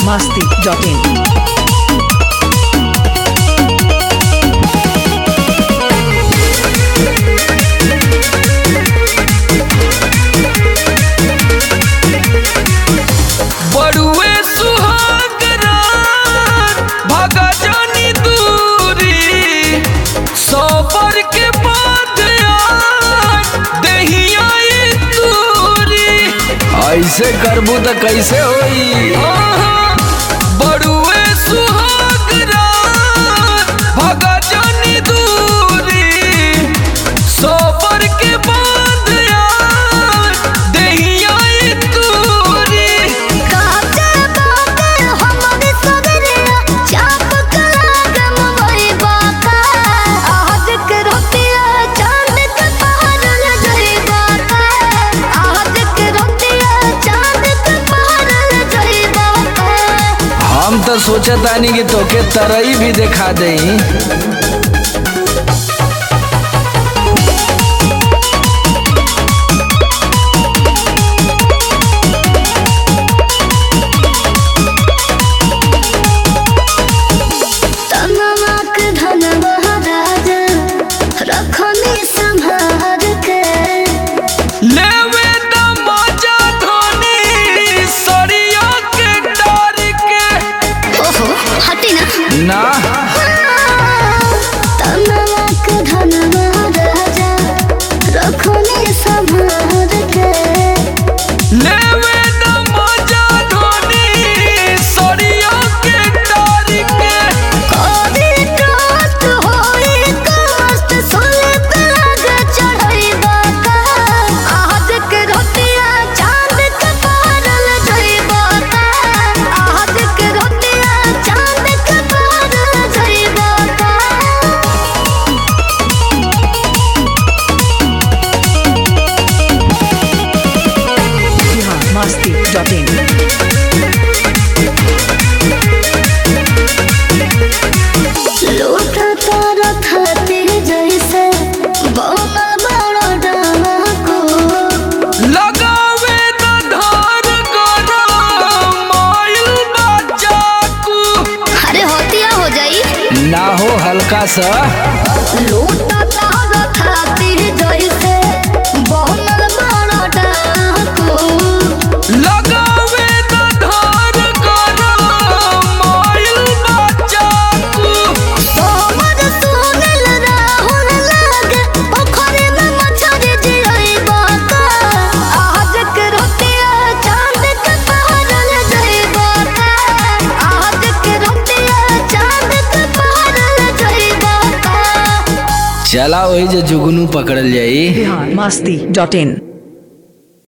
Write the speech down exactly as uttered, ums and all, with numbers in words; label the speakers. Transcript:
Speaker 1: masti dot in.
Speaker 2: बड़ुए सुहाग रात भागा जानी दूरी सबर के बाद दहिया दूरी ऐसे करबू तो कैसे होई। बड़ुए सुहाग रात भागा जानी दूरी सबर के बाद हम तो सोचतानी कि तोके तरई भी दिखा देई। ना
Speaker 3: तनवाक धनवा राजा रखने संभार के
Speaker 2: लेवे न मजा धोनी सरिया के डार के
Speaker 3: कोदी ट्रस्ट होई कष्ट सोले तलग चढ़ई बाका आज के रोटिया चांद के पारल जई बाका आज के रोटिया चांद के
Speaker 1: masti dot in.
Speaker 3: लूटा तारा खातिर जैसे बौना बड़ा डाको
Speaker 2: लगावे न धार करा माइल बचाकू।
Speaker 3: अरे होतिया हो जाई
Speaker 2: ना हो हल्का सा
Speaker 3: लूटा तारा खातिर जैसे बौना बड़ा डाको
Speaker 2: लगावे न धार करा माइल बचाकू।
Speaker 3: सोमर सुनल राहुल लागे पोखरे में मछरी जियई बाका आज के रोटिया चांद के पारल जई बाका आज के रोटिया चांद के पारल जई बाका
Speaker 2: चला वही जो जुगनू पकड़ल जाई।
Speaker 1: masti dot in.